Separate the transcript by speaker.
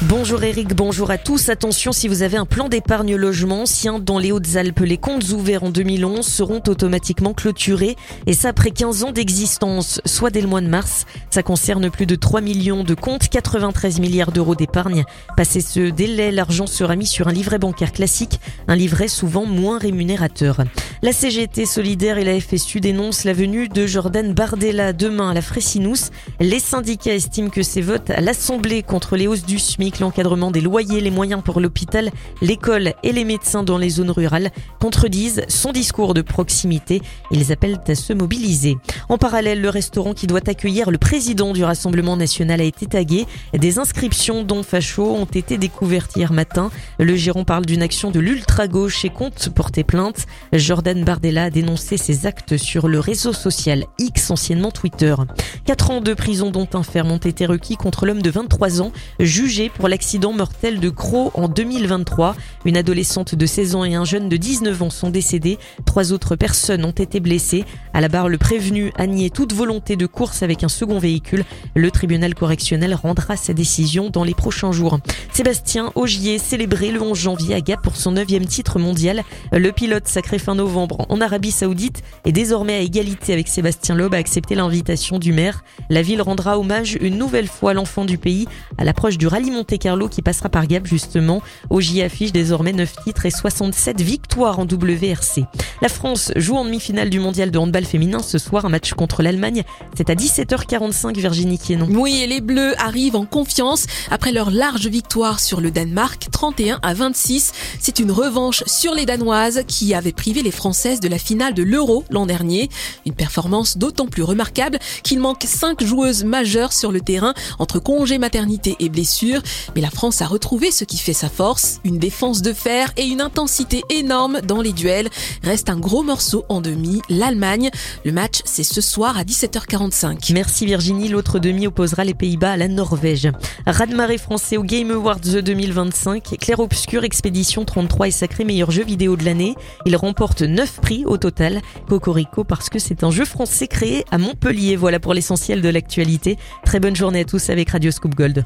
Speaker 1: Bonjour Eric, bonjour à tous. Attention, si vous avez un plan d'épargne logement ancien dans les Hautes-Alpes, les comptes ouverts en 2011 seront automatiquement clôturés. Et ça après 15 ans d'existence, soit dès le mois de mars. Ça concerne plus de 3 millions de comptes, 93 milliards d'euros d'épargne. Passé ce délai, l'argent sera mis sur un livret bancaire classique, un livret souvent moins rémunérateur. La CGT Solidaire et la FSU dénoncent la venue de Jordan Bardella demain à la Frayssinous. Les syndicats estiment que ces votes à l'Assemblée contre les hausses du SMIC, l'encadrement des loyers, les moyens pour l'hôpital, l'école et les médecins dans les zones rurales contredisent son discours de proximité. Ils appellent à se mobiliser. En parallèle, le restaurant qui doit accueillir le président du Rassemblement national a été tagué. Des inscriptions dont facho ont été découvertes hier matin. Le gérant parle d'une action de l'ultra-gauche et compte porter plainte. Jordan Bardella a dénoncé ses actes sur le réseau social X, anciennement Twitter. 4 ans de prison dont un ferme ont été requis contre l'homme de 23 ans, jugé pour l'accident mortel de Crau en 2023. Une adolescente de 16 ans et un jeune de 19 ans sont décédés. 3 autres personnes ont été blessées. À la barre, le prévenu a nié toute volonté de course avec un second véhicule. Le tribunal correctionnel rendra sa décision dans les prochains jours. Sébastien Ogier, célébré le 11 janvier à Gap pour son 9e titre mondial. Le pilote sacré fin novembre en Arabie Saoudite est désormais à égalité avec Sébastien Loeb, a accepté l'invitation du maire. La ville rendra hommage une nouvelle fois à l'enfant du pays à l'approche du rallye Monte-Carlo qui passera par Gap justement. Ogier affiche désormais 9 titres et 67 victoires en WRC. La France joue en demi-finale du mondial de handball féminin ce soir, un match contre l'Allemagne. C'est à 17h45, Virginie Quénon.
Speaker 2: Oui, et les Bleus arrivent en confiance après leur large victoire sur le Danemark, 31-26. C'est une revanche sur les Danoises qui avaient privé les Françaises de la finale de l'Euro l'an dernier. Une performance d'autant plus remarquable qu'il manque 5 joueuses majeures sur le terrain entre congé maternité et blessures. Mais la France a retrouvé ce qui fait sa force, une défense de fer et une intensité énorme dans les duels. Reste un gros morceau en demi, l'Allemagne. Le match, c'est ce soir à 17h45.
Speaker 1: Merci Virginie. L'autre demi opposera les Pays-Bas à la Norvège. Raz-de-marée français au Game Awards 2025. Clair Obscur Expédition 33 est sacré meilleur jeu vidéo de l'année. Il remporte 9 prix au total. Cocorico parce que c'est un jeu français créé à Montpellier. Voilà pour l'essentiel de l'actualité. Très bonne journée à tous avec Radio Scoop Gold.